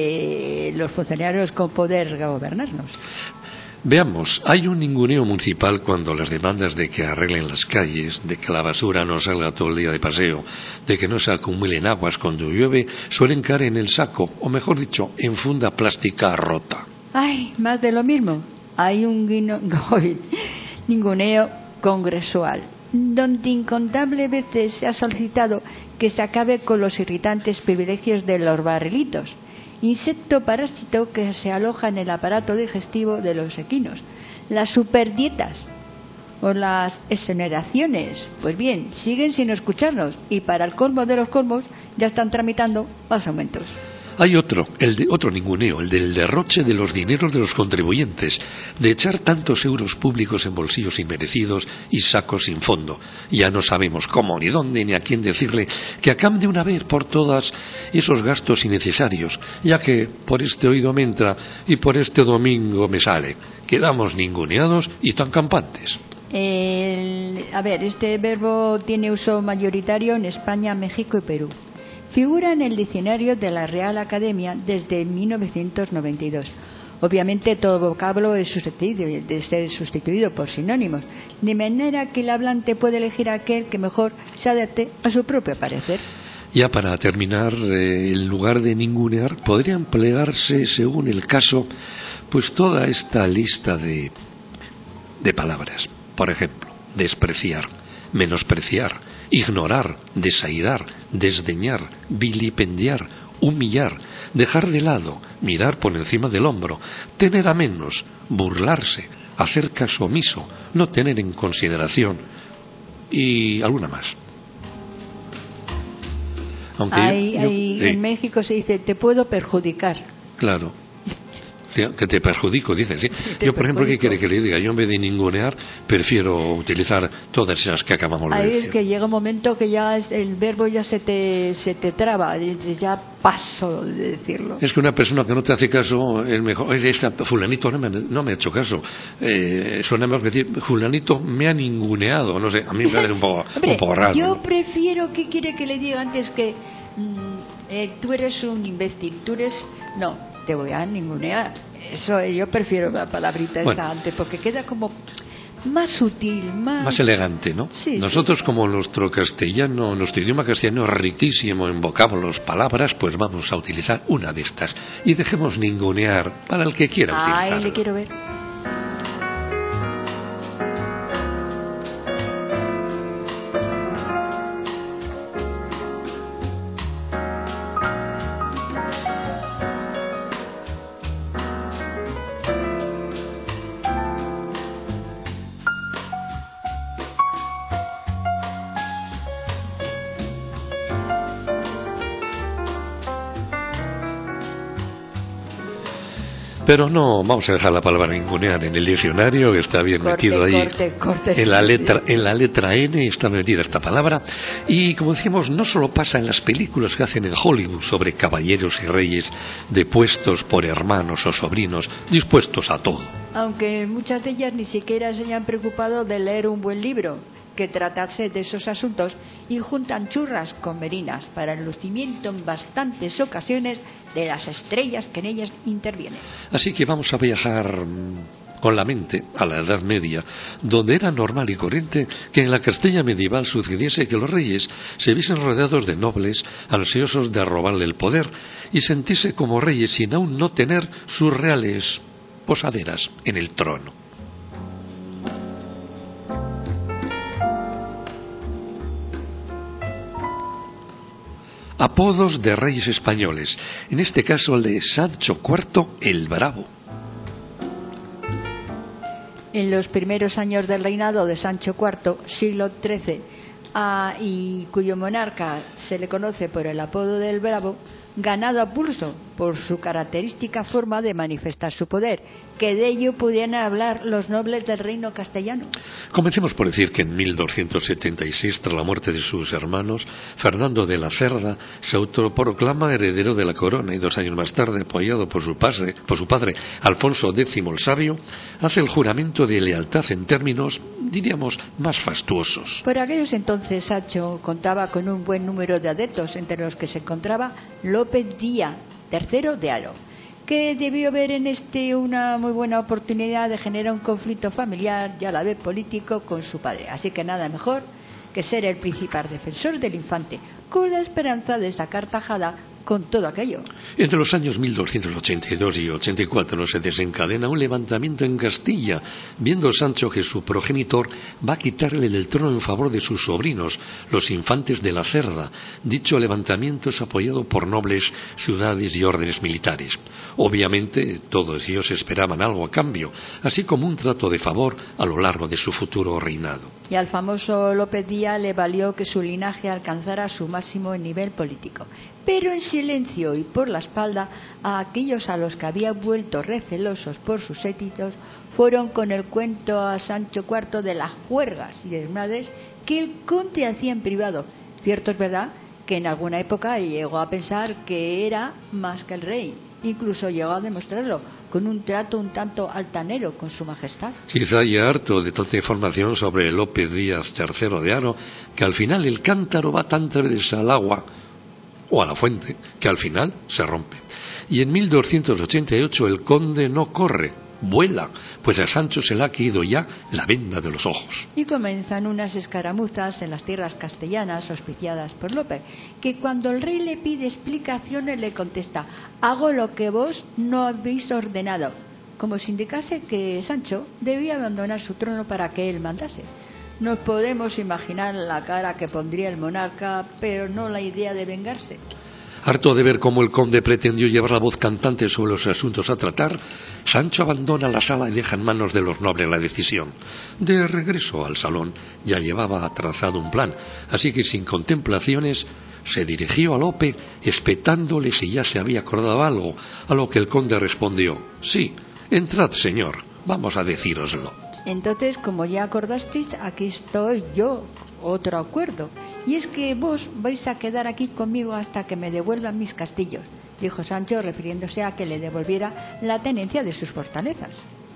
de los funcionarios con poder gobernarnos. Veamos, hay un ninguneo municipal cuando las demandas de que arreglen las calles, de que la basura no salga todo el día de paseo, de que no se acumulen aguas cuando llueve, suelen caer en el saco, o mejor dicho, en funda plástica rota. Ay, más de lo mismo. Hay un guino, ninguneo congresual, donde incontables veces se ha solicitado que se acabe con los irritantes privilegios de los barrilitos insecto parásito que se aloja en el aparato digestivo de los equinos. Las superdietas o las exoneraciones, pues bien, siguen sin escucharnos y para el colmo de los colmos ya están tramitando más aumentos. Hay otro, el de otro ninguneo, el del derroche de los dineros de los contribuyentes, de echar tantos euros públicos en bolsillos inmerecidos y sacos sin fondo. Ya no sabemos cómo, ni dónde, ni a quién decirle que acabe de una vez por todas esos gastos innecesarios, ya que por este oído me entra y por este domingo me sale. Quedamos ninguneados y tan campantes. El, a ver, este verbo tiene uso mayoritario en España, México y Perú. Figura en el diccionario de la Real Academia desde mil novecientos noventa y dos. Obviamente todo vocablo es susceptible de ser sustituido por sinónimos, de manera que el hablante puede elegir aquel que mejor se adapte a su propio parecer. Ya para terminar, eh, en lugar de ningunear, podrían plegarse, según el caso, pues toda esta lista de, de palabras. Por ejemplo, despreciar, menospreciar, ignorar, desairar, desdeñar, vilipendiar, humillar, dejar de lado, mirar por encima del hombro, tener a menos, burlarse, hacer caso omiso, no tener en consideración y alguna más. Aunque hay, yo, yo, hay, eh, en México se dice te puedo perjudicar. Claro. Que te perjudico, dices, ¿sí? Te Yo, por ejemplo, ¿qué quiere perjudico. que le diga? Yo en vez de ningunear, prefiero utilizar todas esas que acabamos de Ahí decir. es que llega un momento que ya es, el verbo ya se te, se te traba, dices, ya paso de decirlo. Es que una persona que no te hace caso, es mejor, oye, esta fulanito no me, no me ha hecho caso. Eh, suena mejor que decir, fulanito me ha ninguneado, no sé, a mí me parece un poco, Hombre, un poco raro. yo ¿no? prefiero, ¿qué quiere que le diga antes que mm, eh, tú eres un imbécil, tú eres... No, te voy a ningunear. Eso, eh, yo prefiero la palabrita Bueno. esa antes, porque queda como más sutil, más... Más elegante, ¿no? Sí, Nosotros, sí. como nuestro castellano, nuestro idioma castellano es riquísimo en vocablos, palabras, pues vamos a utilizar una de estas. Y dejemos ningunear para el que quiera utilizarla. Ay, le quiero ver. Pero no, vamos a dejar la palabra ningunear en el diccionario, que está bien Corte, metido ahí. corte, corte, en la sí, letra, sí. en la letra N está metida esta palabra. Y como decíamos, no solo pasa en las películas que hacen en Hollywood sobre caballeros y reyes depuestos por hermanos o sobrinos, dispuestos a todo. Aunque muchas de ellas ni siquiera se hayan preocupado de leer un buen libro que tratase de esos asuntos y juntan churras con merinas para el lucimiento en bastantes ocasiones de las estrellas que en ellas intervienen. Así que vamos a viajar mm, con la mente a la Edad Media, donde era normal y corriente que en la Castilla medieval sucediese que los reyes se viesen rodeados de nobles ansiosos de robarle el poder y sentirse como reyes sin aún no tener sus reales posaderas en el trono. Apodos de reyes españoles, en este caso el de Sancho cuarto el Bravo. En los primeros años del reinado de Sancho cuarto, siglo trece, ah, y cuyo monarca se le conoce por el apodo del Bravo, ganado a pulso por su característica forma de manifestar su poder, que de ello pudieran hablar los nobles del reino castellano. Comencemos por decir que en mil doscientos setenta y seis, tras la muerte de sus hermanos, Fernando de la Cerda se autoproclama heredero de la corona y dos años más tarde, apoyado por su padre, por su padre Alfonso décimo el Sabio, hace el juramento de lealtad en términos, diríamos, más fastuosos. Por aquellos entonces Sancho contaba con un buen número de adeptos, entre los que se encontraba López Díaz, tercero de Haro, que debió ver en este una muy buena oportunidad de generar un conflicto familiar y a la vez político con su padre. Así que nada mejor que ser el principal defensor del infante, con la esperanza de sacar tajada con todo aquello. Entre los años mil doscientos ochenta y dos y ochenta y cuatro se desencadena un levantamiento en Castilla, viendo Sancho que su progenitor va a quitarle el trono en favor de sus sobrinos, los infantes de la Cerda. Dicho levantamiento es apoyado por nobles, ciudades y órdenes militares. Obviamente, todos ellos esperaban algo a cambio, así como un trato de favor a lo largo de su futuro reinado. Y al famoso Lope Díaz le valió que su linaje alcanzara su máximo nivel político, pero en silencio y por la espalda a aquellos a los que había vuelto recelosos por sus éxitos fueron con el cuento a Sancho cuarto de las juergas y desmadres que el conde hacía en privado. Cierto es verdad que en alguna época llegó a pensar que era más que el rey, incluso llegó a demostrarlo con un trato un tanto altanero con su majestad. Quizá ya harto de toda información sobre Lope Díaz tercero de Haro, que al final el cántaro va tantas veces al agua o a la fuente, que al final se rompe. Y en mil doscientos ochenta y ocho el conde no corre, vuela, pues a Sancho se le ha caído ya la venda de los ojos. Y comienzan unas escaramuzas en las tierras castellanas auspiciadas por Lope, que cuando el rey le pide explicaciones le contesta: hago lo que vos no habéis ordenado, como si indicase que Sancho debía abandonar su trono para que él mandase. Nos podemos imaginar la cara que pondría el monarca, pero no la idea de vengarse. Harto de ver cómo el conde pretendió llevar la voz cantante sobre los asuntos a tratar, Sancho abandona la sala y deja en manos de los nobles la decisión. De regreso al salón ya llevaba trazado un plan, así que sin contemplaciones se dirigió a Lope espetándole si ya se había acordado algo, a lo que el conde respondió: sí, entrad, señor, vamos a decíroslo. Entonces, como ya acordasteis, aquí estoy yo, otro acuerdo, y es que vos vais a quedar aquí conmigo hasta que me devuelvan mis castillos, dijo Sancho, refiriéndose a que le devolviera la tenencia de sus fortalezas.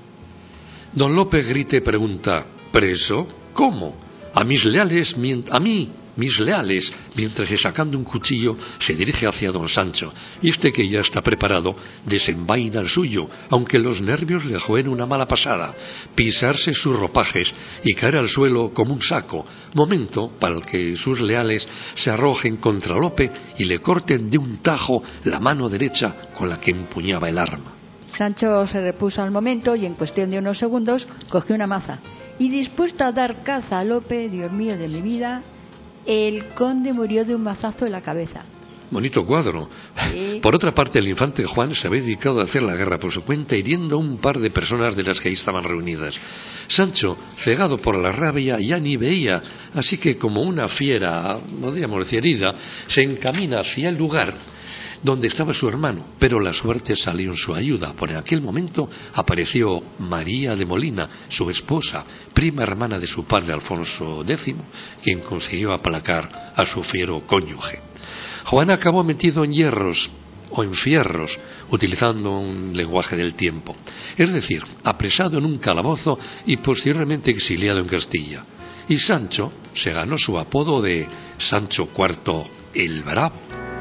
Don Lope grita y pregunta: ¿preso? ¿Cómo? A mis leales, a mí, mis leales, mientras que sacando un cuchillo se dirige hacia don Sancho, y este, que ya está preparado, desenvaina el suyo, aunque los nervios le jueguen una mala pasada, pisarse sus ropajes y caer al suelo como un saco, momento para el que sus leales se arrojen contra Lope y le corten de un tajo la mano derecha con la que empuñaba el arma. Sancho se repuso al momento y en cuestión de unos segundos cogió una maza, y dispuesto a dar caza a Lope, Dios mío de mi vida, el conde murió de un mazazo en la cabeza. Bonito cuadro. Sí. Por otra parte, el infante Juan se había dedicado a hacer la guerra por su cuenta, hiriendo a un par de personas de las que ahí estaban reunidas. Sancho, cegado por la rabia, ya ni veía, así que como una fiera, podríamos decir herida, se encamina hacia el lugar donde estaba su hermano, pero la suerte salió en su ayuda. Por aquel momento apareció María de Molina, su esposa, prima hermana de su padre Alfonso décimo, quien consiguió aplacar a su fiero cónyuge. Juan acabó metido en hierros o en fierros, utilizando un lenguaje del tiempo, es decir, apresado en un calabozo y posteriormente exiliado en Castilla. Y Sancho se ganó su apodo de Sancho cuarto el Bravo.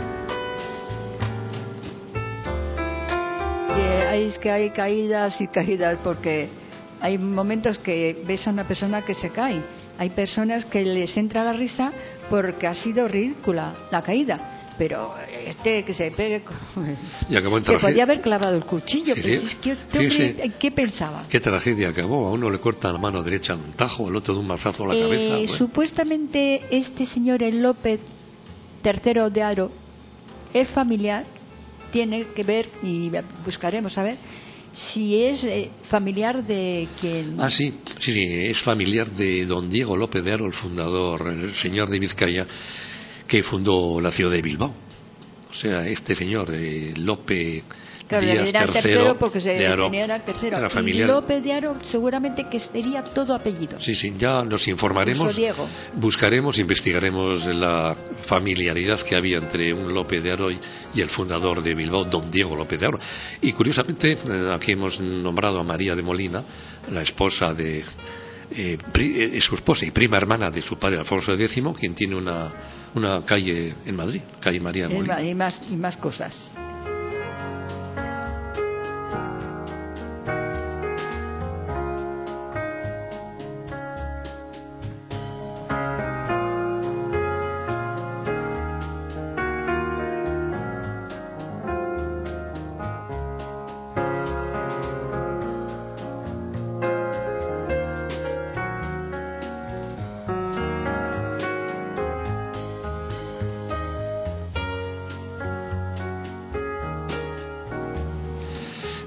Es que hay caídas y caídas, porque hay momentos que ves a una persona que se cae, hay personas que les entra la risa porque ha sido ridícula la caída, pero este que se pegue y acabó en se podía haber clavado el cuchillo, pero es que este hombre, ¿qué pensaba? ¿Qué tragedia acabó? A uno le corta la mano derecha un tajo, al otro de un mazazo a la eh, cabeza. Bueno. Supuestamente este señor el Lope tercero de Haro es familiar, tiene que ver, y buscaremos a ver si es eh, familiar de quien... Ah, sí, sí, sí, es familiar de don Diego López de Haro, el fundador, el señor de Vizcaya, que fundó la ciudad de Bilbao. O sea, este señor, eh, Lope claro, Díaz era el tercero, tercero porque se de Haro, tenía el tercero. era familiar. Y Lope de Haro seguramente que sería todo apellido. Sí, sí, ya nos informaremos, Diego. buscaremos, investigaremos la familiaridad que había entre un Lope de Haro y el fundador de Bilbao, don Diego López de Haro. Y curiosamente, aquí hemos nombrado a María de Molina, la esposa de... Eh, pri, eh, su esposa y prima hermana de su padre Alfonso décimo, quien tiene una, una calle en Madrid, calle María de Molina. Y más, y más cosas.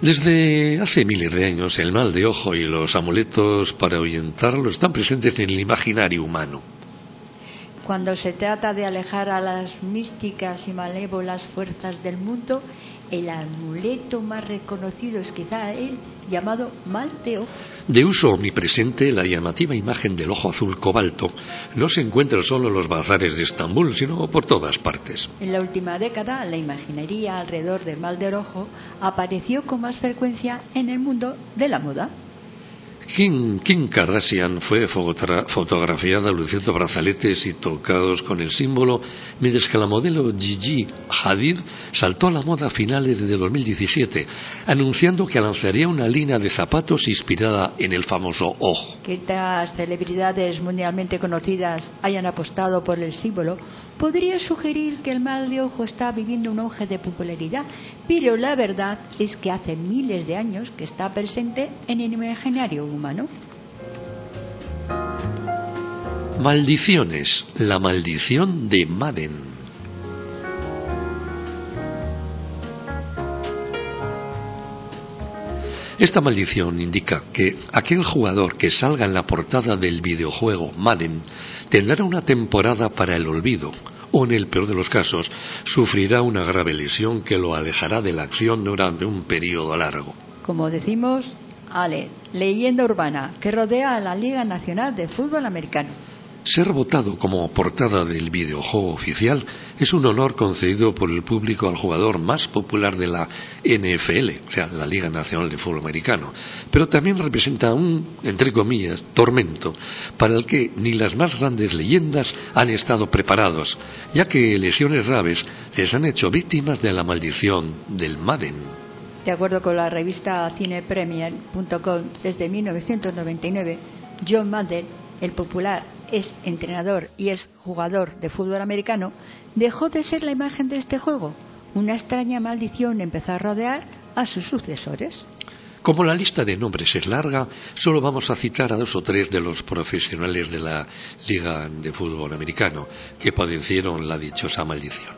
Desde hace miles de años el mal de ojo y los amuletos para ahuyentarlo están presentes en el imaginario humano. Cuando se trata de alejar a las místicas y malévolas fuerzas del mundo, el amuleto más reconocido es quizá el llamado mal de ojo. De uso omnipresente, la llamativa imagen del ojo azul cobalto no se encuentra solo en los bazares de Estambul, sino por todas partes. En la última década, la imaginería alrededor del mal del ojo apareció con más frecuencia en el mundo de la moda. Kim, Kim Kardashian fue fotogra- fotografiada luciendo brazaletes y tocados con el símbolo, mientras que la modelo Gigi Hadid saltó a la moda a finales de dos mil diecisiete, anunciando que lanzaría una línea de zapatos inspirada en el famoso ojo. Que estas celebridades mundialmente conocidas hayan apostado por el símbolo podría sugerir que el mal de ojo está viviendo un auge de popularidad, pero la verdad es que hace miles de años que está presente en el imaginario humano. Maldiciones, la maldición de Madden. Esta maldición indica que aquel jugador que salga en la portada del videojuego Madden tendrá una temporada para el olvido, o en el peor de los casos, sufrirá una grave lesión que lo alejará de la acción durante un periodo largo. Como decimos, Ale, leyenda urbana que rodea a la Liga Nacional de Fútbol Americano. Ser votado como portada del videojuego oficial es un honor concedido por el público al jugador más popular de la N F L, o sea, la Liga Nacional de Fútbol Americano, pero también representa un, entre comillas, tormento para el que ni las más grandes leyendas han estado preparados, ya que lesiones graves les han hecho víctimas de la maldición del Madden. De acuerdo con la revista cine premier punto com, desde mil novecientos noventa y nueve, John Madden, el popular ex entrenador y ex jugador de fútbol americano, dejó de ser la imagen de este juego. Una extraña maldición empezó a rodear a sus sucesores. Como la lista de nombres es larga, solo vamos a citar a dos o tres de los profesionales de la Liga de Fútbol Americano que padecieron la dichosa maldición.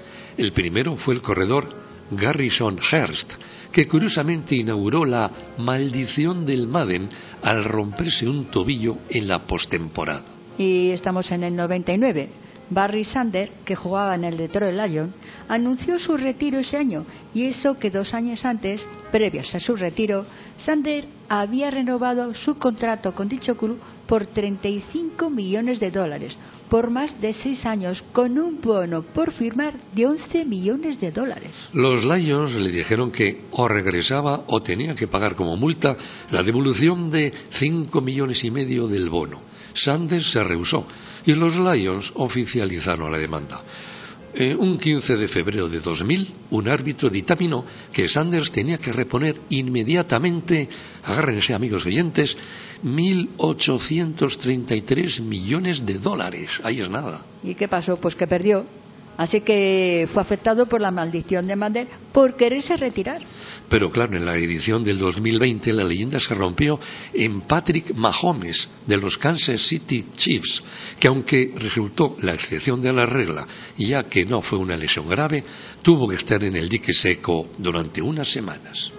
El primero fue el corredor Garrison Hearst, que curiosamente inauguró la maldición del Madden al romperse un tobillo en la postemporada. Y estamos en el noventa y nueve. Barry Sanders, que jugaba en el Detroit Lions, anunció su retiro ese año, y eso que dos años antes, previos a su retiro, Sanders había renovado su contrato con dicho club por treinta y cinco millones de dólares, por más de seis años, con un bono por firmar de once millones de dólares. Los Lions le dijeron que o regresaba o tenía que pagar como multa la devolución de cinco millones y medio del bono. Sanders se rehusó y los Lions oficializaron la demanda. Eh, un quince de febrero de dos mil, un árbitro dictaminó que Sanders tenía que reponer inmediatamente, agárrense amigos oyentes, mil ochocientos treinta y tres millones de dólares. Ahí es nada. ¿Y qué pasó? Pues que perdió. Así que fue afectado por la maldición de Madden por quererse retirar. Pero claro, en la edición del dos mil veinte la leyenda se rompió en Patrick Mahomes de los Kansas City Chiefs, que aunque resultó la excepción de la regla, ya que no fue una lesión grave, tuvo que estar en el dique seco durante unas semanas.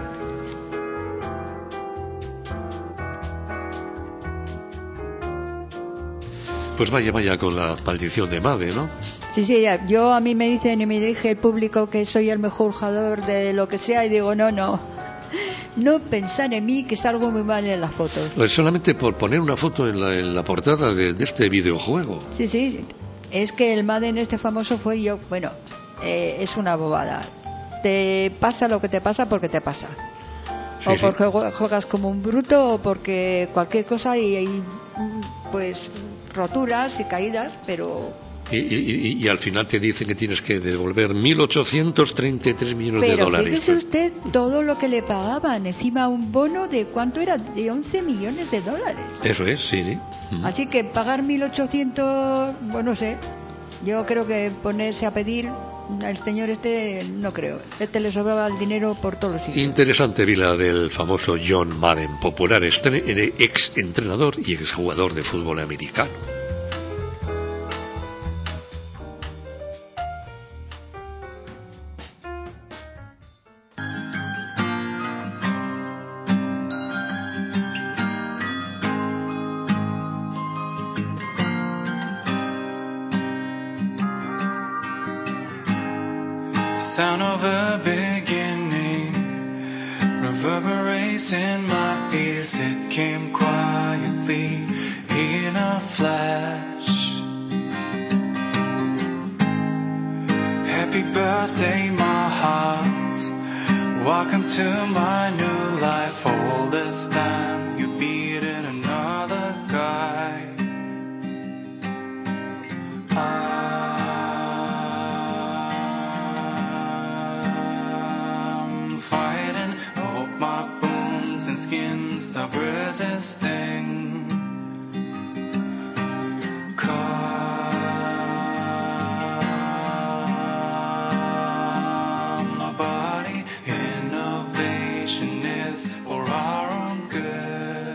Pues vaya, vaya con la maldición de Madden, ¿no? Sí, sí, ya. Yo a mí me dicen y me dirige el público que soy el mejor jugador de lo que sea y digo, no, no, no pensar en mí que salgo muy mal en las fotos. Pues solamente por poner una foto en la, en la portada de, de este videojuego. Sí, sí, es que el Madden este famoso fue yo, bueno, eh, es una bobada. Te pasa lo que te pasa porque te pasa. Sí, o sí. porque juegas como un bruto o porque cualquier cosa y hay pues roturas y caídas, pero... Y, y, y, y al final te dicen que tienes que devolver mil ochocientos treinta y tres millones pero de dólares. Pero fíjese usted todo lo que le pagaban, encima un bono de ¿cuánto era? De once millones de dólares. Eso es, sí, sí. Mm. Así que pagar mil ochocientos, bueno, no sé, yo creo que ponerse a pedir, el señor este, no creo. Este le sobraba el dinero por todos los sitios. Interesante vila del famoso John Madden, popular ex entrenador y ex jugador de fútbol americano. sound of a beginning reverberates in my ears. It came quietly in a flash. Happy birthday, my heart. Welcome to my new life. All this time you beaten another guy. I'm fighting. I hope my bones and skin stop resisting. Calm my body. Innovation is for our own good.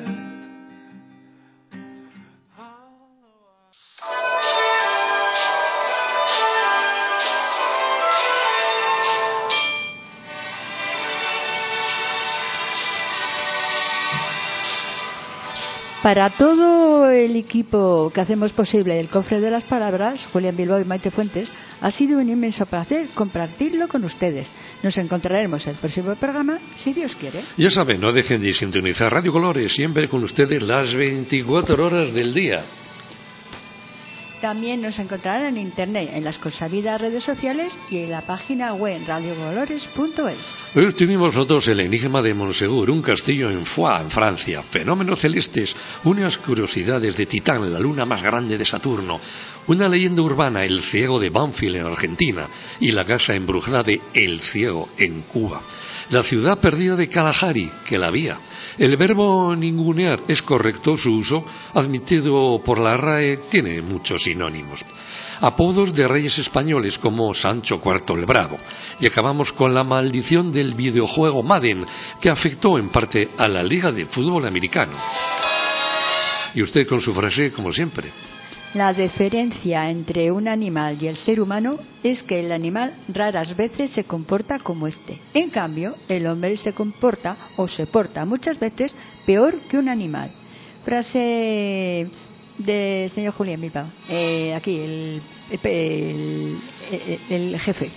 Para todo el equipo que hacemos posible el Cofre de las Palabras, Julián Bilbao y Maite Fuentes, ha sido un inmenso placer compartirlo con ustedes. Nos encontraremos en el próximo programa, si Dios quiere. Ya saben, no dejen de sintonizar Radio Colores, siempre con ustedes las veinticuatro horas del día. También nos encontrarán en internet, en las consabidas redes sociales y en la página web radio colores punto es. Hoy tuvimos nosotros el enigma de Montsegur, un castillo en Foix, en Francia, fenómenos celestes, unas curiosidades de Titán, la luna más grande de Saturno, una leyenda urbana, el ciego de Banfield en Argentina y la casa embrujada de El Ciego en Cuba. La ciudad perdida de Kalahari, que la había. El verbo ningunear es correcto, su uso, admitido por la R A E, tiene muchos sinónimos. Apodos de reyes españoles como Sancho cuarto el Bravo. Y acabamos con la maldición del videojuego Madden, que afectó en parte a la Liga de Fútbol Americano. Y usted con su frase, como siempre. La diferencia entre un animal y el ser humano es que el animal raras veces se comporta como este. En cambio, el hombre se comporta o se porta muchas veces peor que un animal. Frase del señor Julián Bilbao. Eh, aquí, el, el, el, el jefe.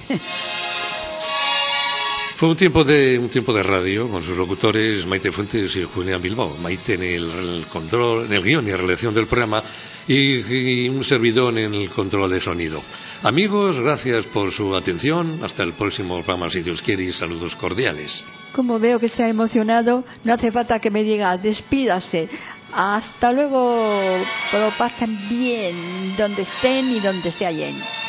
Fue un tiempo de un tiempo de radio con sus locutores Maite Fuentes y Julián Bilbao. Maite en el, el control, en el guión y la redacción del programa y, y un servidor en el control de sonido. Amigos, gracias por su atención. Hasta el próximo programa, si Dios quiere, y saludos cordiales. Como veo que se ha emocionado, no hace falta que me diga despídase. Hasta luego, que lo pasen bien donde estén y donde se hallen.